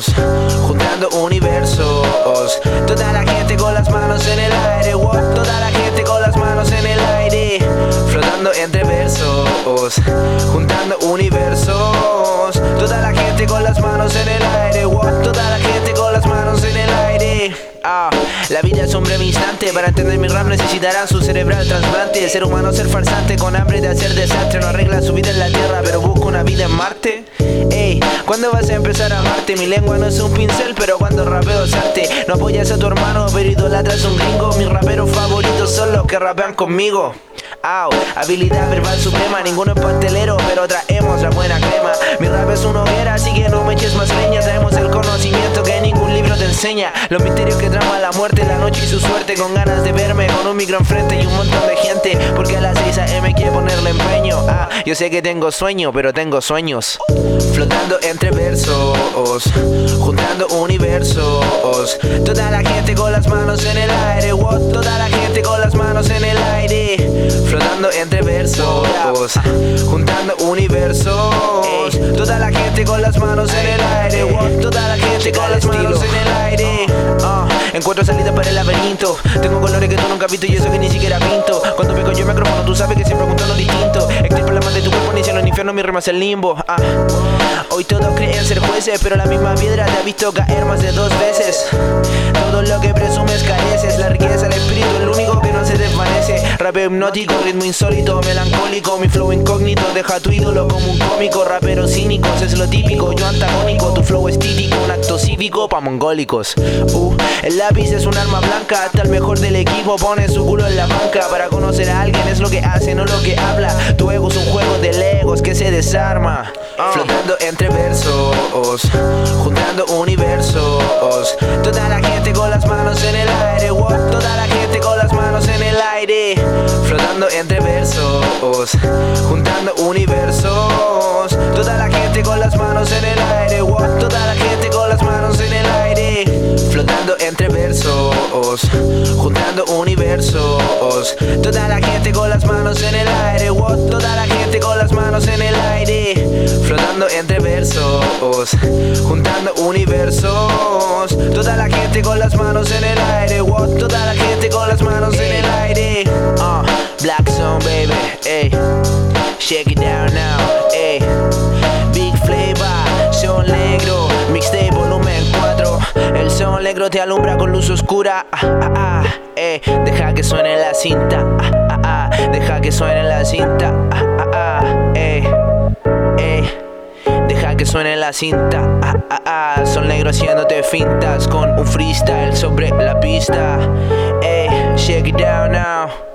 juntando universos. Toda la gente con las manos en el aire, wow. Toda la gente con las manos en el aire, flotando entre versos, juntando universos. Toda la gente con las manos en el aire, wow. Toda la gente con las manos en el aire. La vida es un breve instante. Para entender mi rap necesitarán su cerebral trasplante. El ser humano ser farsante con hambre de hacer desastre. No arregla su vida en la tierra pero busca una vida en Marte. Ey, ¿cuándo vas a empezar a amarte? Mi lengua no es un pincel pero cuando rapeo es arte. No apoyas a tu hermano pero idolatras a un gringo. Mis raperos favoritos son los que rapean conmigo. Habilidad verbal suprema, ninguno es pastelero, pero traemos la buena crema. Mi rap es una hoguera, así que no me eches más leña. Traemos el conocimiento que ningún libro te enseña. Los misterios que trama la muerte, la noche y su suerte. Con ganas de verme, con un micro enfrente y un montón de gente, porque a las 6 AM quiero ponerle empeño. Yo sé que tengo sueño, pero tengo sueños. Flotando entre versos, juntando universos. Toda la gente con las manos en el aire, wow. Toda la gente con las manos en el aire, flotando entre versos, juntando universos. Toda la gente con las manos en el aire, wow. Toda la gente con las manos en el aire. Encuentro salida para el laberinto. Tengo colores que tú nunca has visto y eso que ni siquiera pinto. Cuando pego yo el micrófono tú sabes que siempre apunto lo distinto. Extirpa la mano de tu cuerpo, ni cielo ni infierno, mi rima es el limbo. Hoy todos creen ser jueces, pero la misma piedra te ha visto caer más de 2 veces. Todo lo que presumes careces. La riqueza, el espíritu, el único que no se desvanece. Rapeo hipnótico, ritmo insólito, melancólico. Mi flow incógnito, deja a tu ídolo como un cómico. Raperos cínicos, es lo típico, yo antagónico. Tu flow es típico, un acto cívico pa' mongólicos. El lápiz es un arma blanca, hasta el mejor del equipo pone su culo en la banca. Para conocer a alguien es lo que hace, no lo que habla. Tu ego es un juego de legos que se desarma. Flotando entre versos, juntando universos. Toda la gente con las manos en el aire, wow. Toda la gente con las manos en el aire, flotando entre versos, juntando universos. Toda la gente con las manos en el aire, wow. Toda la gente con las manos en el aire, flotando entre versos, juntando universos. Toda la gente con las manos en el aire, wow. Toda la gente con las manos en el aire, flotando entre versos, juntando universos. Toda la gente con las manos en el aire, wow. Toda la gente con las manos en el aire. Black Zone, baby, ey. Shake it down now, ey. Big Flavor, Son Negro, Mixtape volumen 4. El Son Negro te alumbra con luz oscura. Deja que suene la cinta. Deja que suene la cinta. Deja que suene la cinta. Son Negro haciéndote fintas con un freestyle sobre la pista. Shake it down now.